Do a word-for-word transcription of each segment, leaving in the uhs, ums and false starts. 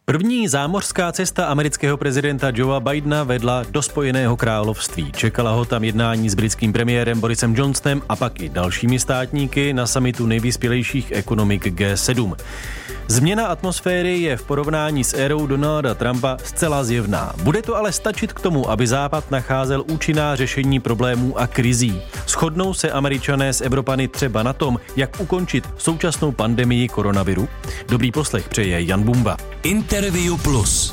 První zámořská cesta amerického prezidenta Joea Bidena vedla do Spojeného království. Čekala ho tam jednání s britským premiérem Borisem Johnsonem a pak i dalšími státníky na summitu nejvyspělejších ekonomik G sedm. Změna atmosféry je v porovnání s érou Donalda Trumpa zcela zjevná. Bude to ale stačit k tomu, aby Západ nacházel účinná řešení problémů a krizí. Shodnou se Američané s Evropany třeba na tom, jak ukončit současnou pandemii koronaviru? Dobrý poslech přeje Jan Bumba. Interview Plus.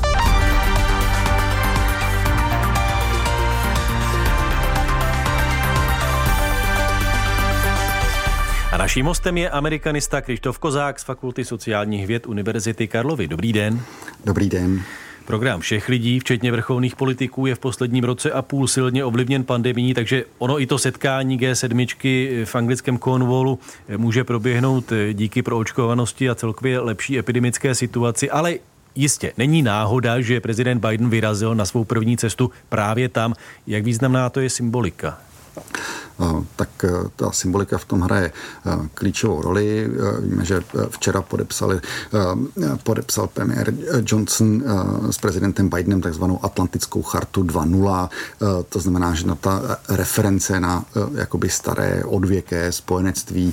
A naším hostem je amerikanista Krištof Kozák z Fakulty sociálních věd Univerzity Karlovy. Dobrý den. Dobrý den. Program všech lidí, včetně vrcholných politiků, je v posledním roce a půl silně ovlivněn pandemií, takže ono i to setkání G sedm v anglickém Cornwallu může proběhnout díky proočkovanosti a celkově lepší epidemické situaci, ale jistě není náhoda, že prezident Biden vyrazil na svou první cestu právě tam. Jak významná to je symbolika? Tak ta symbolika v tom hraje klíčovou roli. Víme, že včera podepsali, podepsal premiér Johnson s prezidentem Bidenem takzvanou Atlantickou chartu dva nula. To znamená, že na ta reference na jakoby staré odvěké spojenectví,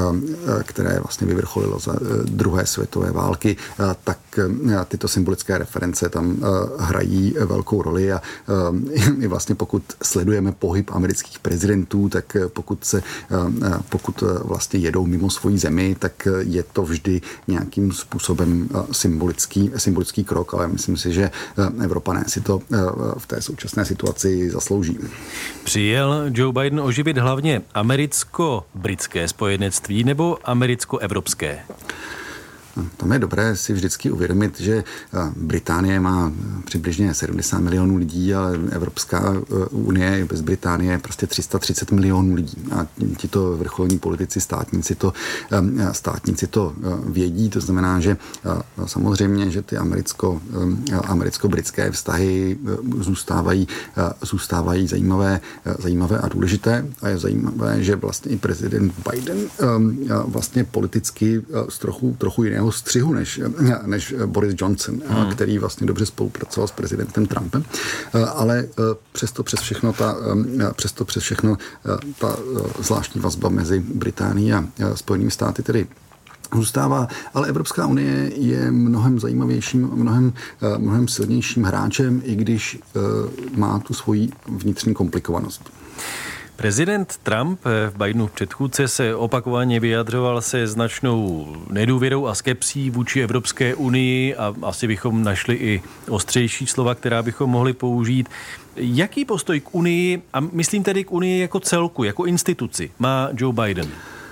které vlastně vyvrcholilo za druhé světové války, tak tyto symbolické reference tam hrají velkou roli a i vlastně pokud sledujeme pohyb amerických prezidentů, tak pokud se, pokud vlastně jedou mimo svoji zemi, tak je to vždy nějakým způsobem symbolický, symbolický krok, ale myslím si, že Evropané si to v té současné situaci zaslouží. Přijel Joe Biden oživit hlavně americko-britské spojenectví nebo americko-evropské? Tam je dobré si vždycky uvědomit, že Británie má přibližně sedmdesát milionů lidí, ale Evropská unie bez Británie je prostě tři sta třicet milionů lidí. A tito vrcholní politici, státníci to, státníci to vědí. To znamená, že samozřejmě, že ty americko, americko-britské vztahy zůstávají, zůstávají zajímavé, zajímavé a důležité. A je zajímavé, že vlastně i prezident Biden vlastně politicky z trochu, trochu jiného střihu než, než Boris Johnson, hmm. který vlastně dobře spolupracoval s prezidentem Trumpem, ale přesto přes všechno ta, přesto přes všechno ta zvláštní vazba mezi Británií a Spojenými státy tedy zůstává, ale Evropská unie je mnohem zajímavějším, mnohem, mnohem silnějším hráčem, i když má tu svoji vnitřní komplikovanost. Prezident Trump v Bidenův předchůdce se opakovaně vyjadřoval se značnou nedůvěrou a skepsí vůči Evropské unii a asi bychom našli i ostřejší slova, která bychom mohli použít. Jaký postoj k unii, a myslím tedy k unii jako celku, jako instituci, má Joe Biden?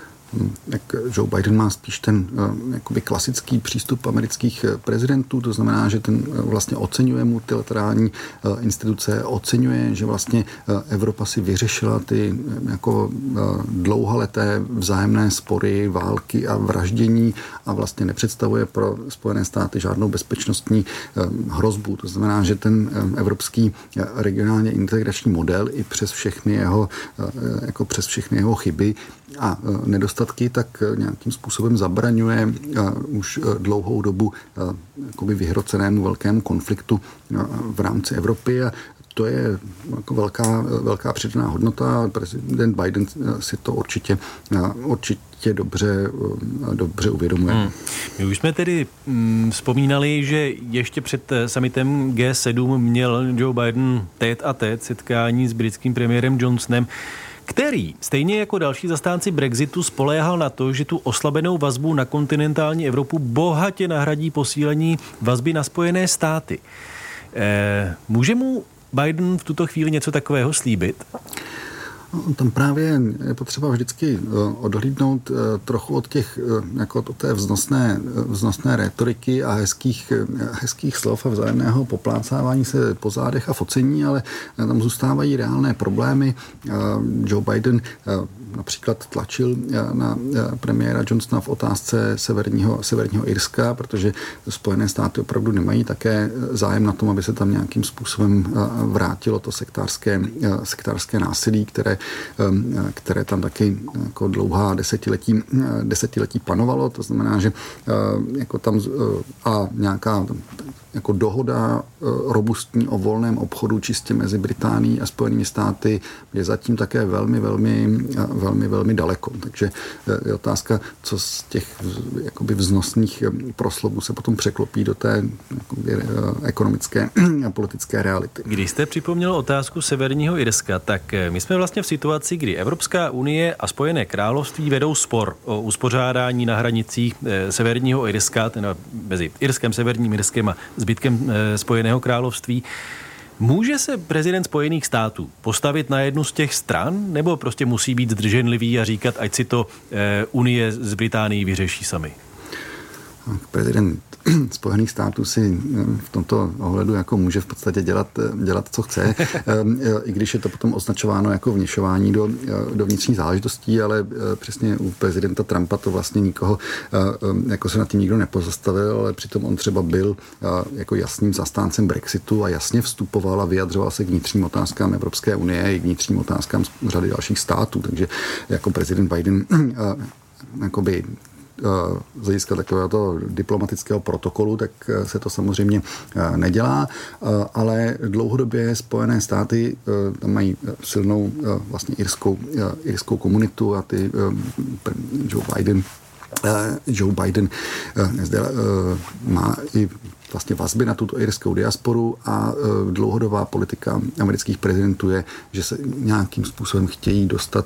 Jak Joe Biden má spíš ten jakoby klasický přístup amerických prezidentů, to znamená, že ten vlastně oceňuje multilaterální instituce, oceňuje, že vlastně Evropa si vyřešila ty jako dlouhaleté vzájemné spory, války a vraždění a vlastně nepředstavuje pro Spojené státy žádnou bezpečnostní hrozbu. To znamená, že ten evropský regionálně integrační model i přes všechny jeho, jako přes všechny jeho chyby a nedostatky, tak nějakým způsobem zabraňuje už dlouhou dobu jakoby vyhrocenému velkému konfliktu v rámci Evropy a to je jako velká, velká přidaná hodnota. Prezident Biden si to určitě, určitě dobře, dobře uvědomuje. Hmm. My už jsme tedy mm, vzpomínali, že ještě před summitem G sedm měl Joe Biden tête a tête setkání s britským premiérem Johnsonem, který, stejně jako další zastánci Brexitu, spoléhal na to, že tu oslabenou vazbu na kontinentální Evropu bohatě nahradí posílení vazby na Spojené státy. E, může mu Biden v tuto chvíli něco takového slíbit? Tam právě je potřeba vždycky odhlídnout trochu od těch, jako od té vznosné, vznosné rétoriky a hezkých, hezkých slov a vzájemného poplácávání se po zádech a focení, ale tam zůstávají reálné problémy. Joe Biden například tlačil na premiéra Johnsona v otázce severního, severního Irska, protože Spojené státy opravdu nemají také zájem na tom, aby se tam nějakým způsobem vrátilo to sektářské, sektářské násilí, které, které tam taky jako dlouhá desetiletí, desetiletí panovalo. To znamená, že jako tam a nějaká jako dohoda robustní o volném obchodu čistě mezi Británií a Spojenými státy je zatím také velmi, velmi, velmi, velmi daleko. Takže je otázka, co z těch jakoby vznosných proslovů se potom překlopí do té jakoby, ekonomické a politické reality. Když jste připomněl otázku Severního Irska, tak my jsme vlastně v situaci, kdy Evropská unie a Spojené království vedou spor o uspořádání na hranicích Severního Irska, teda mezi Irskem, Severním Irskem a zbytkem Spojeného království. Může se prezident Spojených států postavit na jednu z těch stran, nebo prostě musí být zdrženlivý a říkat, ať si to Unie z Británií vyřeší sami? Prezident Spojených států si v tomto ohledu jako může v podstatě dělat, dělat co chce, i když je to potom označováno jako vněšování do, do vnitřních záležitostí, ale přesně u prezidenta Trumpa to vlastně nikoho, jako se nad tím nikdo nepozastavil, ale přitom on třeba byl jako jasným zastáncem Brexitu a jasně vstupoval a vyjadřoval se k vnitřním otázkám Evropské unie i k vnitřním otázkám řady dalších států, takže jako prezident Biden jakoby z hlediska takového diplomatického protokolu, tak se to samozřejmě nedělá, ale dlouhodobě Spojené státy tam mají silnou vlastně irskou, irskou komunitu a ty Joe Biden Joe Biden zde má i vlastně vazby na tuto irskou diasporu a dlouhodobá politika amerických prezidentů je, že se nějakým způsobem chtějí dostat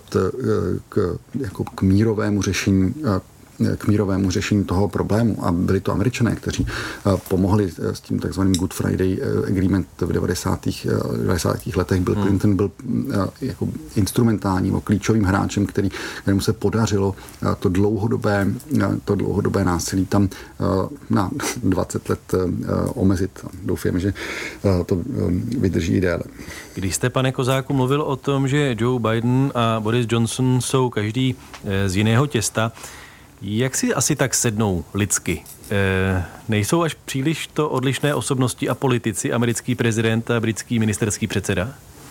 k, jako k mírovému řešení k mírovému řešení toho problému. A byli to Američané, kteří pomohli s tím takzvaným Good Friday Agreement v devadesátých letech. Bill Clinton byl jako instrumentálním, klíčovým hráčem, který, kterému se podařilo to dlouhodobé, to dlouhodobé násilí tam na dvacet let omezit. Doufám, že to vydrží i déle. Když jste, pane Kozáku, mluvil o tom, že Joe Biden a Boris Johnson jsou každý z jiného těsta, jak si asi tak sednou lidsky? E, nejsou až příliš to odlišné osobnosti a politici, americký prezident a britský ministerský předseda?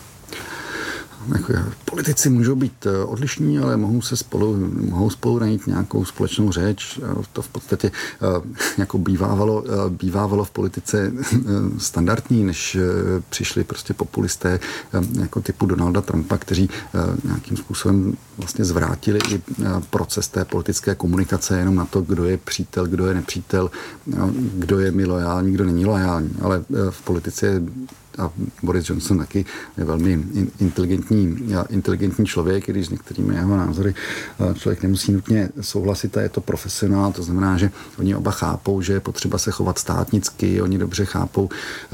Politici můžou být odlišní, ale mohou se spolu, mohou spolu najít nějakou společnou řeč. To v podstatě jako bývávalo, bývávalo v politice standardní, než přišli prostě populisté jako typu Donalda Trumpa, kteří nějakým způsobem vlastně zvrátili i proces té politické komunikace jenom na to, kdo je přítel, kdo je nepřítel, kdo je mi lojální, kdo není lojální. Ale v politice a Boris Johnson taky je velmi inteligentní, inteligentní člověk, když s některými jeho názory člověk nemusí nutně souhlasit a je to profesionál, to znamená, že oni oba chápou, že je potřeba se chovat státnicky, oni dobře chápou,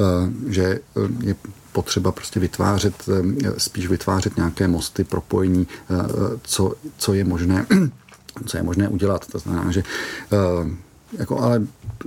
že je potřeba prostě vytvářet, spíš vytvářet nějaké mosty, propojení, co, co je možné, co je možné udělat. To znamená, že jako, ale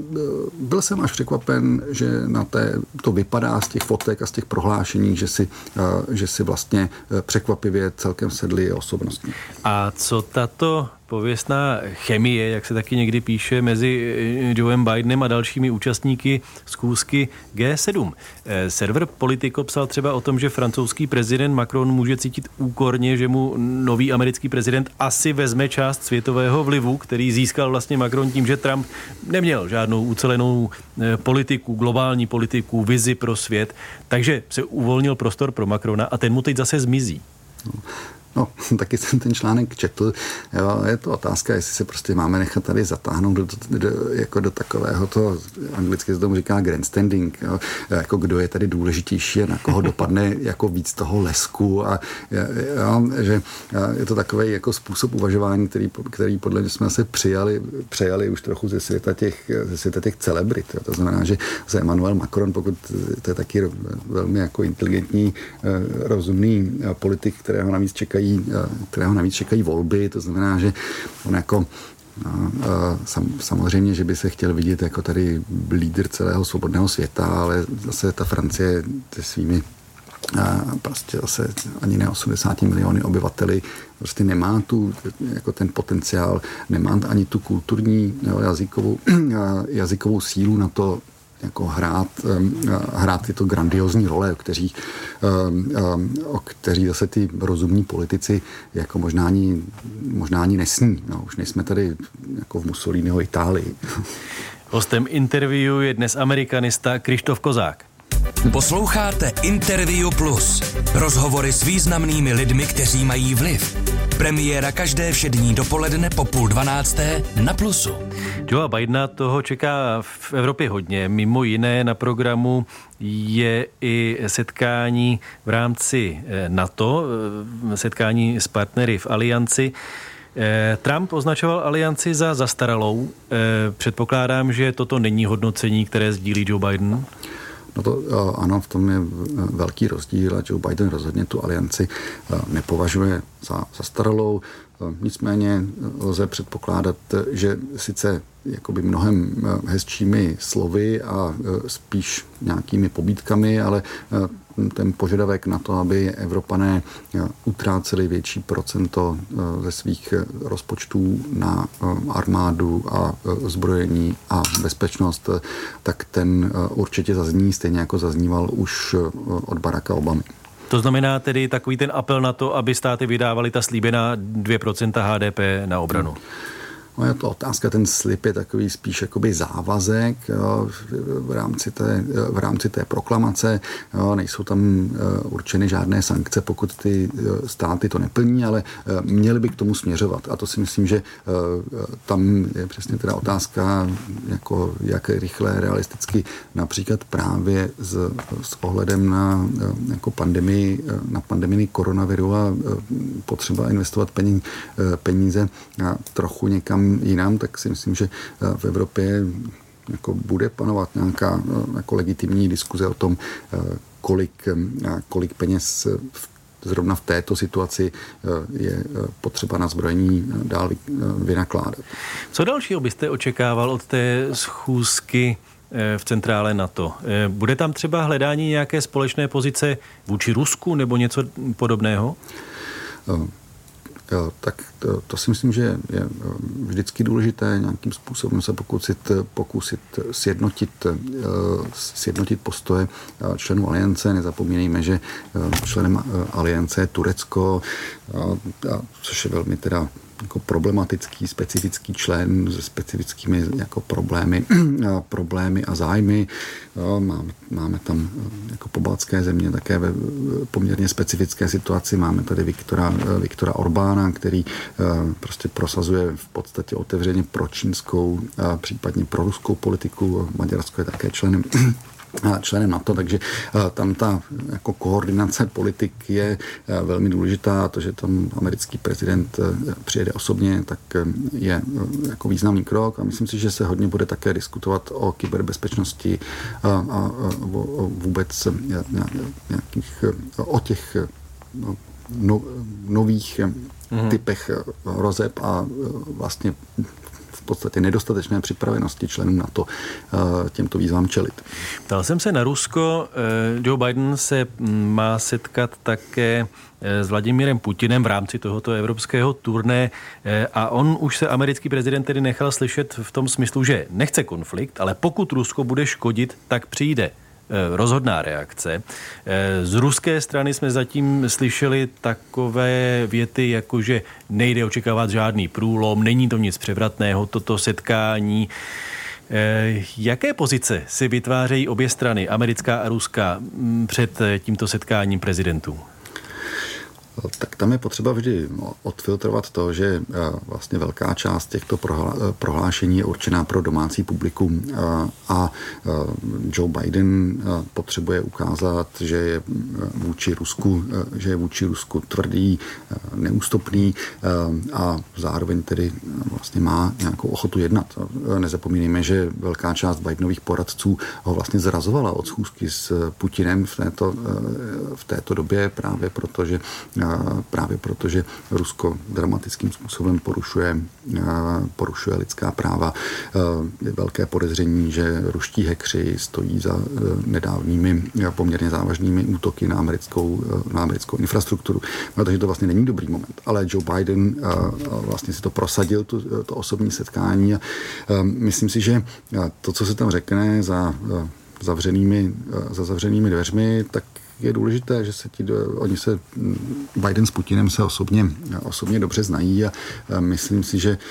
byl jsem až překvapen, že na té, to vypadá z těch fotek a z těch prohlášení, že si, že si vlastně překvapivě celkem sedli osobnostně. A co tato pověstná chemie, jak se taky někdy píše, mezi Joeem Bidenem a dalšími účastníky schůzky G sedm. Server Politico psal třeba o tom, že francouzský prezident Macron může cítit úkorně, že mu nový americký prezident asi vezme část světového vlivu, který získal vlastně Macron tím, že Trump neměl žádnou ucelenou politiku, globální politiku, vizi pro svět, takže se uvolnil prostor pro Macrona a ten mu teď zase zmizí. No. No, taky jsem ten článek četl. Jo, je to otázka, jestli se prostě máme nechat tady zatáhnout do, do, do, jako do takového to, anglicky se tomu říká grandstanding, jo, jako kdo je tady důležitější a na koho dopadne jako víc toho lesku a jo, že je to takový jako způsob uvažování, který, který podle mě jsme se přijali, přejali už trochu ze světa těch, ze světa těch celebrit. Jo. To znamená, že se Emmanuel Macron, pokud to je taky velmi jako inteligentní, rozumný politik, kterého navíc čekají kterého navíc čekají volby, to znamená, že on jako sam, samozřejmě, že by se chtěl vidět jako tady lídr celého svobodného světa, ale zase ta Francie se svými prostě zase ani ne osmdesáti miliony obyvateli prostě nemá tu, jako ten potenciál, nemá ani tu kulturní, jo, jazykovou, jazykovou sílu na to, jako hrát, hrát tyto grandiozní role, o kteří, o kteří zase ty rozumní politici jako možná ani, možná ani nesní. No, už nejsme tady jako v Mussoliniho Itálii. Hostem interview je dnes amerikanista Kryštof Kozák. Posloucháte Interview Plus. Rozhovory s významnými lidmi, kteří mají vliv. Premiéra každé všední dopoledne po půl dvanácté na Plusu. Joea Bidena toho čeká v Evropě hodně. Mimo jiné na programu je i setkání v rámci NATO, setkání s partnery v Alianci. Trump označoval Alianci za zastaralou. Předpokládám, že toto není hodnocení, které sdílí Joe Biden. No to ano, v tom je velký rozdíl a Joe Biden rozhodně tu Alianci nepovažuje za zastaralou. Nicméně lze předpokládat, že sice jakoby mnohem hezčími slovy a spíš nějakými pobídkami, ale ten požadavek na to, aby Evropané utráceli větší procento ze svých rozpočtů na armádu a zbrojení a bezpečnost, tak ten určitě zazní, stejně jako zazníval už od Baracka Obamy. To znamená tedy takový ten apel na to, aby státy vydávaly ta slíbená dvě procenta H D P na obranu. Hmm. No je to otázka, ten slib je takový spíš jakoby závazek jo, v, rámci té, v rámci té proklamace. Jo, nejsou tam určeny žádné sankce, pokud ty státy to neplní, ale měly by k tomu směřovat. A to si myslím, že tam je přesně teda otázka, jako jak rychle, realisticky, například právě s, s ohledem na jako pandemii, na pandemii koronaviru a potřeba investovat peníze, peníze trochu někam jinam, tak si myslím, že v Evropě jako bude panovat nějaká jako legitimní diskuze o tom, kolik, kolik peněz zrovna v této situaci je potřeba na zbrojení dál vynakládat. Co dalšího byste očekával od té schůzky v centrále NATO? Bude tam třeba hledání nějaké společné pozice vůči Rusku nebo něco podobného? Tak to, to si myslím, že je vždycky důležité nějakým způsobem se pokusit, pokusit sjednotit, sjednotit postoje členů Aliance. Nezapomínejme, že členem Aliance je Turecko, což je velmi teda jako problematický, specifický člen se specifickými jako problémy, problémy a zájmy. Máme, máme tam jako pobaltské země také ve poměrně specifické situaci. Máme tady Viktora, Viktora Orbána, který prostě prosazuje v podstatě otevřeně pro čínskou, případně pro ruskou politiku. Maďarsko je také členem členem NATO, takže tam ta jako koordinace politik je velmi důležitá. To, že tam americký prezident přijede osobně, tak je jako významný krok a myslím si, že se hodně bude také diskutovat o kyberbezpečnosti a, a vůbec nějakých, o těch no, nových mm. typech hrozeb a vlastně v podstatě nedostatečné připravenosti členů NATO těmto výzvám čelit. Ptal jsem se na Rusko. Joe Biden se má setkat také s Vladimírem Putinem v rámci tohoto evropského turné a on už se americký prezident tedy nechal slyšet v tom smyslu, že nechce konflikt, ale pokud Rusko bude škodit, tak přijde rozhodná reakce. Z ruské strany jsme zatím slyšeli takové věty, jako že nejde očekávat žádný průlom, není to nic převratného, toto setkání. Jaké pozice si vytvářejí obě strany, americká a ruská, před tímto setkáním prezidentů? Tak tam je potřeba vždy odfiltrovat to, že vlastně velká část těchto prohlášení je určená pro domácí publikum a Joe Biden potřebuje ukázat, že je vůči Rusku, že je vůči Rusku tvrdý, neústupný a zároveň tedy vlastně má nějakou ochotu jednat. Nezapomínejme, že velká část Bidenových poradců ho vlastně zrazovala od schůzky s Putinem v této, v této době právě proto, že právě protože Rusko dramatickým způsobem porušuje, porušuje lidská práva. Je velké podezření, že ruští hackři stojí za nedávnými poměrně závažnými útoky na americkou, na americkou infrastrukturu. No, takže to vlastně není dobrý moment. Ale Joe Biden vlastně si to prosadil, to, to osobní setkání. Myslím si, že to, co se tam řekne za zavřenými, za zavřenými dveřmi, tak je důležité, že se ti, oni se, Biden s Putinem se osobně, osobně dobře znají a myslím si, že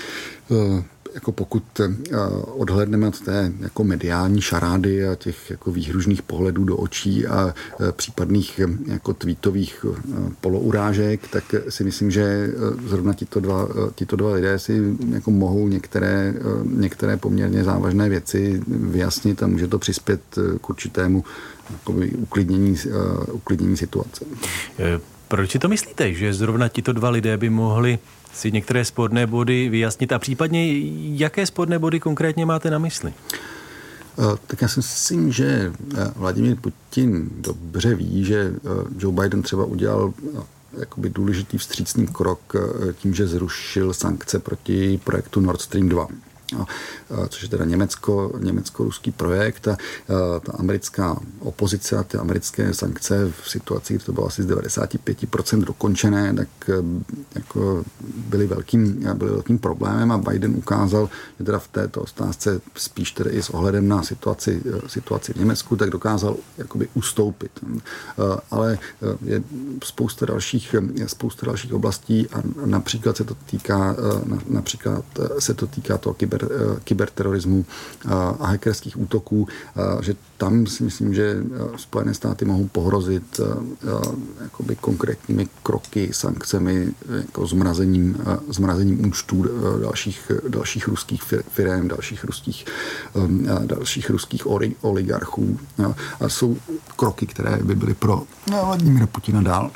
jako pokud odhlédneme od té jako mediální šarády a těch jako výhružných pohledů do očí a případných jako tweetových polourážek, tak si myslím, že zrovna tito dva, tito dva lidé si jako mohou některé, některé poměrně závažné věci vyjasnit a může to přispět k určitému uklidnění, uklidnění situace. Proč si to myslíte, že zrovna tito dva lidé by mohli si některé sporné body vyjasnit a případně jaké sporné body konkrétně máte na mysli? Tak já si myslím, že Vladimír Putin dobře ví, že Joe Biden třeba udělal jakoby důležitý vstřícný krok tím, že zrušil sankce proti projektu Nord Stream dva. No, což je teda německo, německo-ruský projekt a ta americká opozice a ty americké sankce v situaci, kdy to bylo asi z devadesát pět procent dokončené, tak jako byly velkým, byly velkým problémem a Biden ukázal, že teda v této otázce spíš tedy i s ohledem na situaci, situaci v Německu, tak dokázal jakoby ustoupit. Ale je spousta dalších, je spousta dalších oblastí a například se to týká, například se to týká toho kyber kyberterorismu a hackerských útoků, že tam si myslím, že Spojené státy mohou pohrozit jakoby konkrétními kroky, sankcemi, jako zmrazením, zmrazením účtů dalších, dalších ruských firem, dalších ruských, dalších ruských oligarchů. A jsou kroky, které by byly pro Vladimíra Putina dál.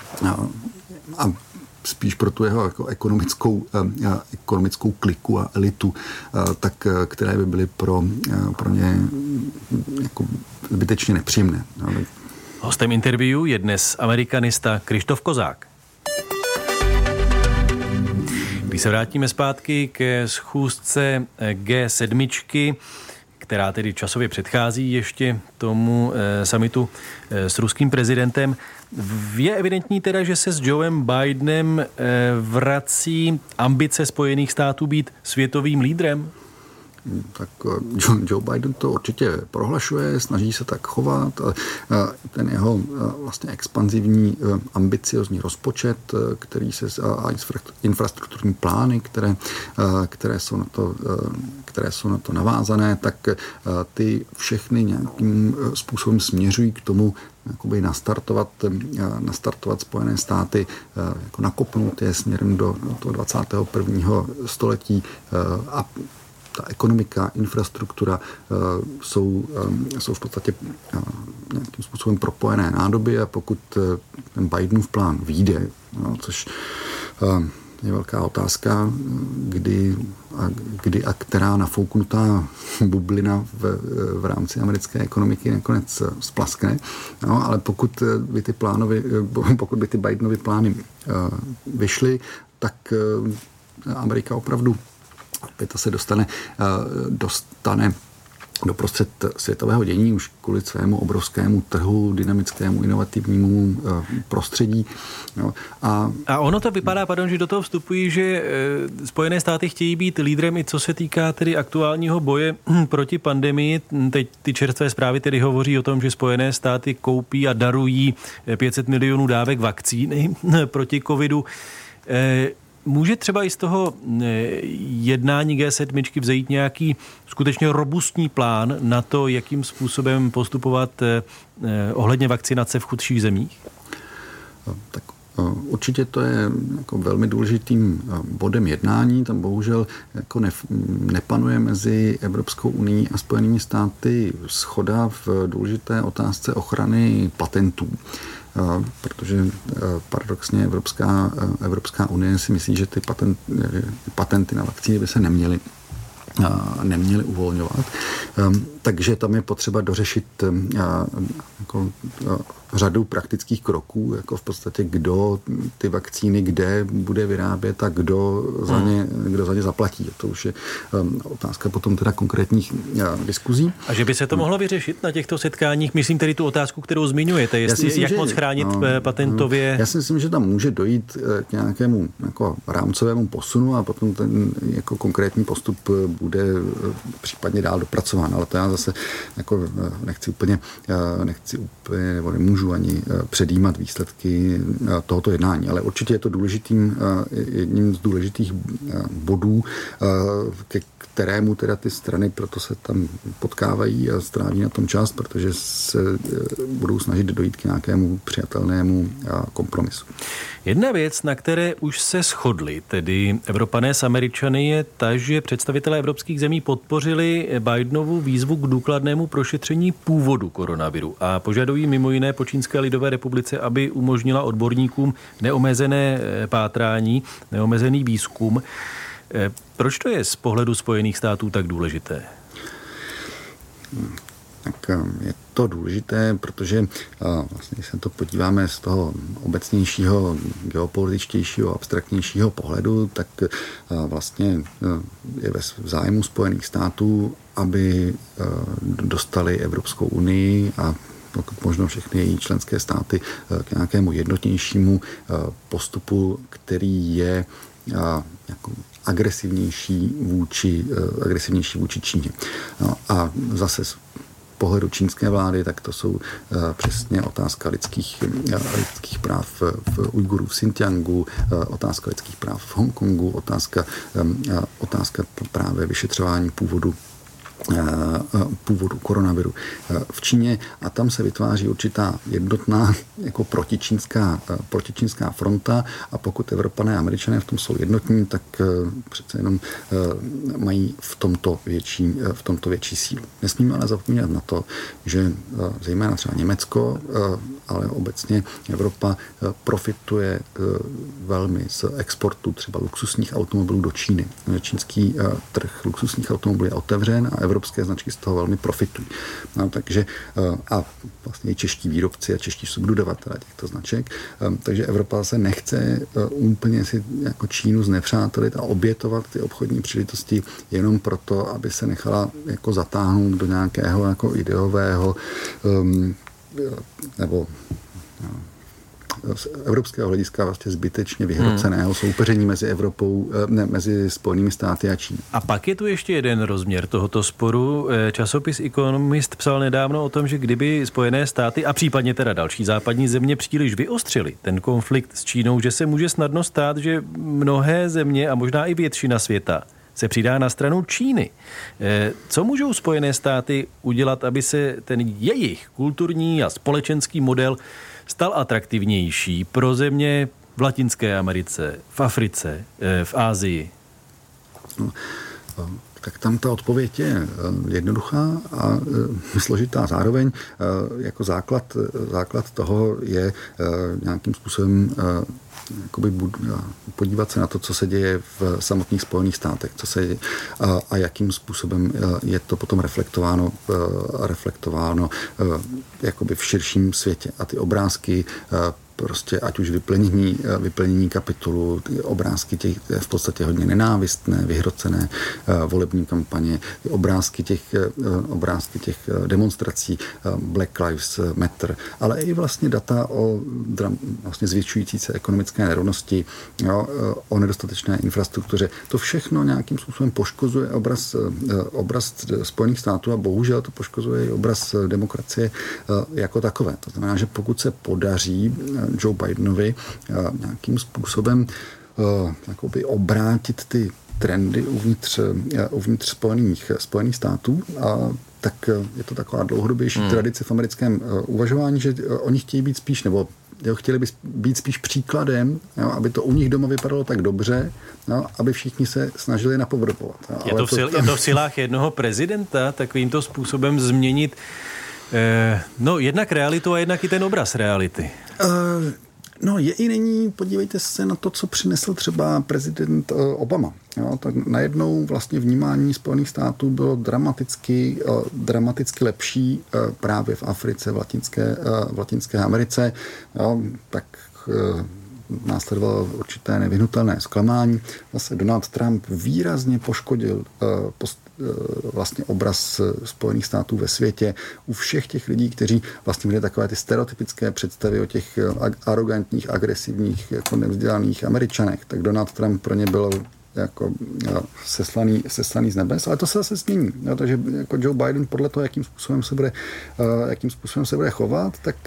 A spíš pro tu jeho jako ekonomickou, ekonomickou kliku a elitu, tak které by byly pro, pro ně jako zbytečně nepříjemné. Hostem interview je dnes amerikanista Kryštof Kozák. Když se vrátíme zpátky ke schůzce G sedm, která tedy časově předchází ještě tomu eh, summitu eh, s ruským prezidentem. Je evidentní teda, že se s Joeem Bidenem eh, vrací ambice Spojených států být světovým lídrem? Tak Joe Biden to určitě prohlašuje, snaží se tak chovat. Ten jeho vlastně expanzivní, ambiciozní rozpočet, který se a infrastrukturní plány, které, které, jsou na to, které jsou na to navázané, tak ty všechny nějakým způsobem směřují k tomu, jakoby nastartovat, nastartovat Spojené státy, jako nakopnout je směrem do toho dvacátého prvního století a ta ekonomika, infrastruktura uh, jsou, um, jsou v podstatě uh, nějakým způsobem propojené nádoby a pokud uh, ten Bidenův plán vyjde, no, což uh, je velká otázka, kdy a, kdy a která nafouknutá bublina v, v rámci americké ekonomiky nakonec splaskne. No, ale pokud by ty plánovi, pokud by ty Bidenovy plány uh, vyšly, tak uh, Amerika opravdu to se dostane, dostane do prostřed světového dění už kvůli svému obrovskému trhu, dynamickému, inovativnímu prostředí. No, a, a ono to vypadá, pardon, že do toho vstupují, že Spojené státy chtějí být lídrem i co se týká tedy aktuálního boje proti pandemii. Teď ty čerstvé zprávy tedy hovoří o tom, že Spojené státy koupí a darují pět set milionů dávek vakcíny proti covidu. Může třeba i z toho jednání G sedm vzejít nějaký skutečně robustní plán na to, jakým způsobem postupovat ohledně vakcinace v chudších zemích? Tak určitě to je jako velmi důležitým bodem jednání. Tam bohužel jako ne, nepanuje mezi Evropskou unií a Spojenými státy shoda v důležité otázce ochrany patentů. Protože paradoxně Evropská, Evropská unie si myslí, že ty patent, patenty na vakcíny by se neměly, neměly uvolňovat. takže tam je potřeba dořešit jako, řadu praktických kroků, jako v podstatě kdo ty vakcíny kde bude vyrábět a kdo za ně, kdo za ně zaplatí. To už je otázka potom teda konkrétních diskuzí. A že by se to mohlo vyřešit na těchto setkáních? Myslím tedy tu otázku, kterou zmiňujete, jestli, myslím, jak že, moc chránit no, patentově. Já si myslím, že tam může dojít k nějakému jako rámcovému posunu a potom ten jako konkrétní postup bude případně dál dopracován, ale to já zase jako nechci úplně, nechci úplně nebo nemůžu ani předjímat výsledky tohoto jednání, ale určitě je to důležitým, jedním z důležitých bodů, ke kterému teda ty strany proto se tam potkávají a stráví na tom čas, protože se budou snažit dojít k nějakému přijatelnému kompromisu. Jedna věc, na které už se shodli, tedy Evropané s Američany, je ta, že představitelé evropských zemí podpořili Bidenovu výzvu k důkladnému prošetření původu koronaviru a požadují mimo jiné po Čínské lidové republice, aby umožnila odborníkům neomezené pátrání, neomezený výzkum. Proč to je z pohledu Spojených států tak důležité? Tak je to důležité, protože vlastně, když se to podíváme z toho obecnějšího, geopolitičtějšího, abstraktnějšího pohledu, tak vlastně je ve zájmu Spojených států, aby dostali Evropskou unii a pokud možno všechny její členské státy k nějakému jednotnějšímu postupu, který je jako agresivnější vůči, agresivnější vůči Číně. No a zase z pohledu čínské vlády, tak to jsou uh, přesně otázka lidských, uh, lidských práv v Ujgurů v Xinjiangu, uh, otázka lidských práv v Hongkongu, otázka, um, uh, otázka právě vyšetřování původu původu koronaviru v Číně a tam se vytváří určitá jednotná jako protičínská, protičínská fronta a pokud Evropané a Američané v tom jsou jednotní, tak přece jenom mají v tomto větší, v tomto větší sílu. Nesmíme ale zapomínat na to, že zejména třeba Německo, ale obecně Evropa profituje velmi z exportu třeba luxusních automobilů do Číny. Čínský trh luxusních automobilů je otevřen a evropské značky z toho velmi profitují. No, takže a vlastně i čeští výrobci a čeští subdodavatelé těchto značek. Takže Evropa se nechce úplně si jako Čínu znepřátelit a obětovat ty obchodní příležitosti jenom proto, aby se nechala jako zatáhnout do nějakého jako ideového um, nebo z evropského hlediska vlastně zbytečně vyhroceného hmm. soupeření mezi Evropou, ne, mezi Spojenými státy a Čínou. A pak je tu ještě jeden rozměr tohoto sporu. Časopis Economist psal nedávno o tom, že kdyby Spojené státy a případně teda další západní země příliš vyostřili ten konflikt s Čínou, že se může snadno stát, že mnohé země a možná i většina světa se přidá na stranu Číny. Co můžou Spojené státy udělat, aby se ten jejich kulturní a společenský model stal atraktivnější pro země v Latinské Americe, v Africe, v Asii? No, tak tam ta odpověď je jednoduchá a složitá. Zároveň jako základ, základ toho je nějakým způsobem jakoby podívat se na to, co se děje v samotných Spojených státech, co se děje a, a jakým způsobem je to potom reflektováno, reflektováno jakoby v širším světě. A ty obrázky prostě ať už vyplnění, vyplnění kapitolu, ty obrázky těch v podstatě hodně nenávistné, vyhrocené volební kampaně, ty obrázky těch, obrázky těch demonstrací Black Lives Matter, ale i vlastně data o vlastně zvětšující se ekonomické nerovnosti, jo, o nedostatečné infrastruktuře. To všechno nějakým způsobem poškozuje obraz, obraz Spojených států a bohužel to poškozuje i obraz demokracie jako takové. To znamená, že pokud se podaří Joe Bidenovi nějakým způsobem jakoby obrátit ty trendy uvnitř, uvnitř spojených, spojených států, a tak je to taková dlouhodobější hmm. tradice v americkém uvažování, že oni chtějí být spíš, nebo jo, chtěli by být spíš příkladem, jo, aby to u nich doma vypadalo tak dobře, jo, aby všichni se snažili napodobovat. Je to, v sil, to... je to v silách jednoho prezidenta takovýmto způsobem změnit eh, no jednak realitu a jednak i ten obraz reality? Uh, No je i není, podívejte se na to, co přinesl třeba prezident Obama. Jo, tak najednou vlastně vnímání Spojených států bylo dramaticky, dramaticky lepší právě v Africe, v Latinské, v Latinské Americe. Jo, tak následovalo určité nevyhnutelné zklamání. Zase Donald Trump výrazně poškodil post, vlastně obraz Spojených států ve světě u všech těch lidí, kteří vlastně měli takové ty stereotypické představy o těch arrogantních, agresivních, jako nevzdělaných Američanech. Tak Donald Trump pro ně byl jako seslaný, seslaný z nebes, ale to se zase změní. No, takže jako Joe Biden podle toho, jakým způsobem se bude, jakým způsobem se bude chovat, tak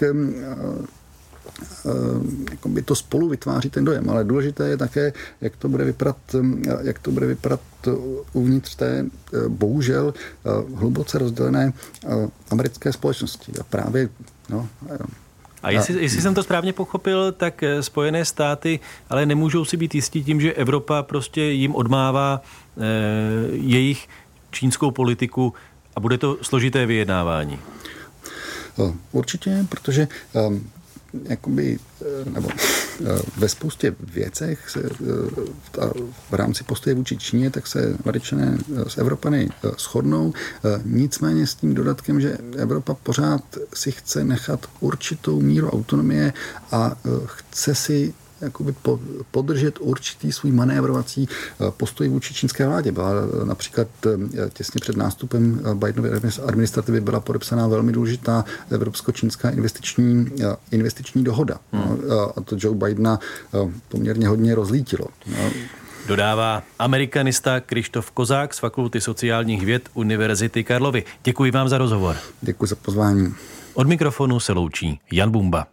by to spolu vytváří ten dojem, ale důležité je také, jak to bude vypadat, jak to bude vypadat uvnitř té bohužel hluboce rozdělené americké společnosti. A právě no, A jestli, jestli jsem to správně pochopil, tak Spojené státy ale nemůžou si být jistí tím, že Evropa prostě jim odmává eh, jejich čínskou politiku a bude to složité vyjednávání. Určitě, protože um, jakoby, nebo ve spoustě věcech se, v rámci postoje vůči Číně, tak se Američané s Evropany shodnou. Nicméně s tím dodatkem, že Evropa pořád si chce nechat určitou míru autonomie a chce si jakoby podržet určitý svůj manévrovací postoj vůči čínské vládě. Byla například těsně před nástupem Bidenovy administrativy byla podepsaná velmi důležitá evropsko-čínská investiční, investiční dohoda. Hmm. A to Joe Bidena poměrně hodně rozlítilo. Dodává amerikanista Krištof Kozák z Fakulty sociálních věd Univerzity Karlovy. Děkuji vám za rozhovor. Děkuji za pozvání. Od mikrofonu se loučí Jan Bumba.